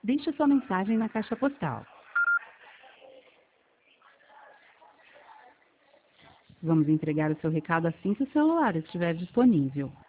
Deixe sua mensagem na caixa postal. Vamos entregar o seu recado assim que o celular estiver disponível.